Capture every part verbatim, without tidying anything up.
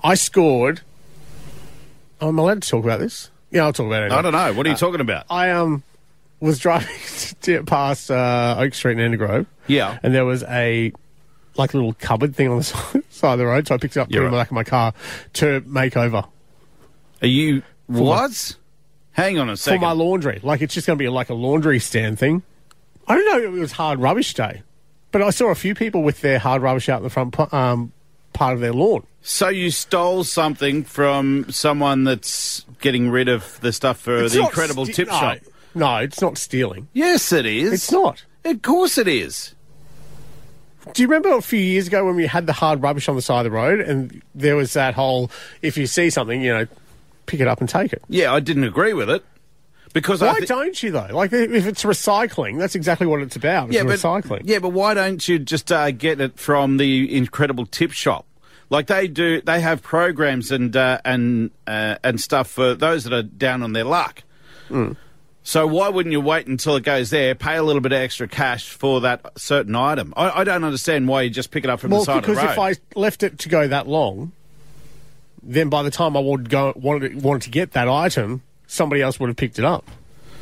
I scored... Oh, am I allowed to talk about this? Yeah, I'll talk about it anyway. I don't know. What are you uh, talking about? I um was driving past uh, Oak Street in Endigrove. Yeah. And there was a... like a little cupboard thing on the side of the road, so I picked it up, put it in the back of my car to make over. Are you... For what? My, Hang on a second. For my laundry. Like, it's just going to be like a laundry stand thing. I don't know if it was hard rubbish day, but I saw a few people with their hard rubbish out in the front um, part of their lawn. So you stole something from someone that's getting rid of the stuff for it's the incredible sti- tip no, shop? No, it's not stealing. Yes, it is. It's not. Of course it is. Do you remember a few years ago when we had the hard rubbish on the side of the road and there was that whole, if you see something, you know, pick it up and take it? Yeah, I didn't agree with it. Because why I th- don't you, though? Like, if it's recycling, that's exactly what it's about. It's yeah, but, recycling. Yeah, but why don't you just uh, get it from the incredible tip shop? Like they do, they have programs and uh, and uh, and stuff for those that are down on their luck. Mm. So why wouldn't you wait until it goes there, pay a little bit of extra cash for that certain item? I, I don't understand why you just pick it up from well, the side of the road. Well, because if I left it to go that long, then by the time I would go wanted wanted to get that item, somebody else would have picked it up.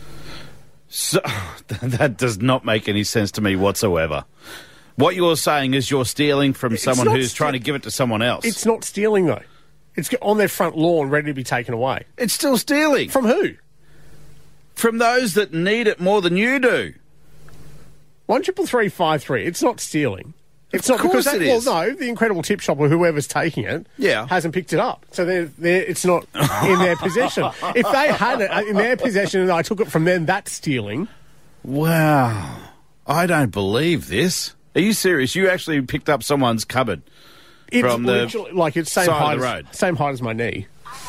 So that does not make any sense to me whatsoever. What you're saying is you're stealing from it's someone who's st- trying to give it to someone else. It's not stealing, though. It's on their front lawn, ready to be taken away. It's still stealing. From who? From those that need it more than you do. One triple three five three. It's not stealing. It's of not because course that, it is. Well, no, the Incredible Tip Shop or whoever's taking it yeah. hasn't picked it up. So they're, they're, it's not in their possession. If they had it in their possession and I took it from them, that's stealing. Wow. I don't believe this. Are you serious? You actually picked up someone's cupboard it's from the like it's same side height of the as, road. Same height as my knee.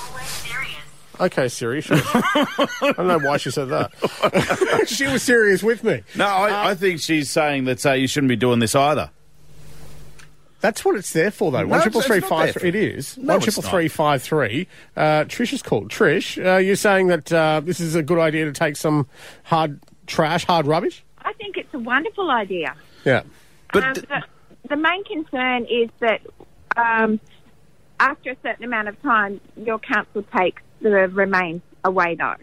Okay, Siri. Sure. I don't know why she said that. She was serious with me. No, I, uh, I think she's saying that uh, you shouldn't be doing this either. That's what it's there for, though. No, One triple it's- three it's not five. there for- It is No, one it's triple not. three five three. Uh, Trish is called. Trish, uh, you're saying that uh, this is a good idea to take some hard trash, hard rubbish? I think it's a wonderful idea. Yeah, but um, th- the, the main concern is that um, after a certain amount of time, your council takes the remains away, though.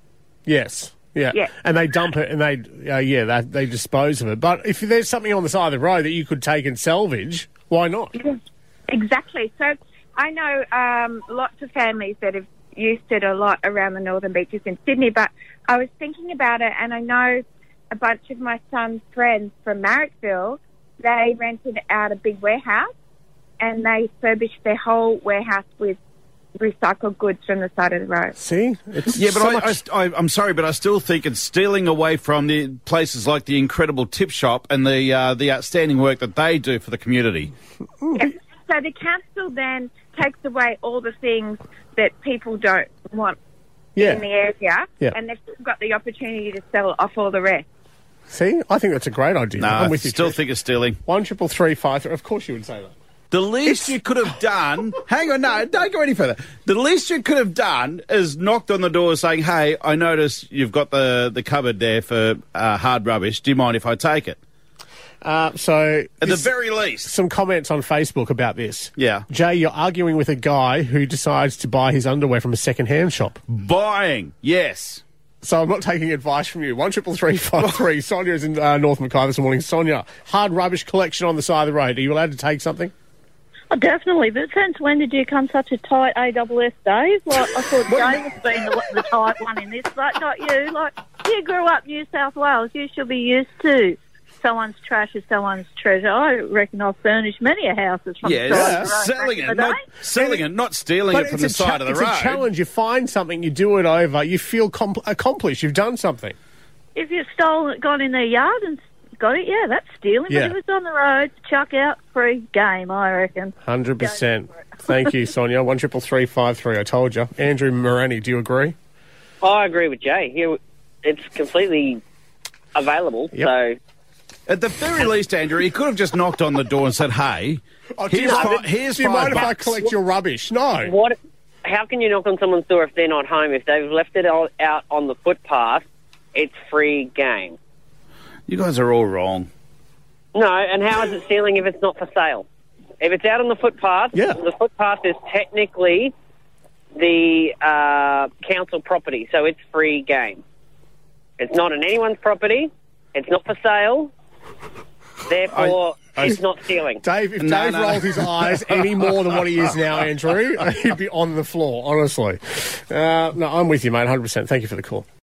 yes. Yeah. Yeah. And they dump it and they, uh, yeah, they, they dispose of it. But if there's something on the side of the road that you could take and salvage, why not? Exactly. So I know um, lots of families that have used it a lot around the northern beaches in Sydney, but I was thinking about it and I know a bunch of my son's friends from Marrickville, they rented out a big warehouse and they furbished their whole warehouse with recycled goods from the side of the road. See? It's yeah, but so I, much- I, I, I'm sorry, but I still think it's stealing away from the places like the Incredible Tip Shop and the uh, the outstanding work that they do for the community. Yes. So the council then takes away all the things that people don't want yeah. in the area, Yeah. and they've still got the opportunity to sell off all the rest. See? I think that's a great idea. No, I'm I with you. still Trish. think it's stealing. One triple three five three. Of course you would say that. The least you could have done... hang on, no, don't go any further. The least you could have done is knocked on the door saying, hey, I notice you've got the, the cupboard there for uh, hard rubbish. Do you mind if I take it? Uh, so At this- the very least. some comments on Facebook about this. Yeah. Jay, you're arguing with a guy who decides to buy his underwear from a second-hand shop. Buying, yes. So I'm not taking advice from you. One triple three five three. Sonia's in uh, North Mackay this morning. Sonia, hard rubbish collection on the side of the road. Are you allowed to take something? Oh, definitely, but since when did you come such a tight A W S, Dave? Like, I thought Jay was being the, the tight one in this, but not you. Like, you grew up New South Wales. You should be used to someone's trash is someone's treasure. I reckon I've furnished many a houses from Yeah, the side yeah. of the road. selling back it, in the not day. selling it, not stealing But it from it's the a side cha- of the it's road. a challenge. You find something, you do it over, you feel com- accomplished. You've done something. If you've stolen, gone in their yard and got it, yeah, that's stealing. Yeah. But if it's on the road, chuck out, free game, I reckon. one hundred percent. Thank you, Sonia. One triple three five three. I told you. Andrew Morani, do you agree? I agree with Jay. He- It's completely available, Yep. so... At the very least, Andrew, he could have just knocked on the door and said, hey, Oh, do you here's, mind- fi- here's do you five mind if I bucks. collect your rubbish? No. What? How can you knock on someone's door if they're not home? If they've left it all, out on the footpath, it's free game. You guys are all wrong. No, and how is it stealing if it's not for sale? If it's out on the footpath, Yeah. the footpath is technically the uh, council property, so it's free game. It's not on anyone's property. It's not for sale. Therefore, I- I- it's not stealing. Dave, if No, Dave no, no. rolled his eyes any more than what he is now, Andrew, he'd be on the floor, honestly. Uh, no, I'm with you, mate, one hundred percent. Thank you for the call.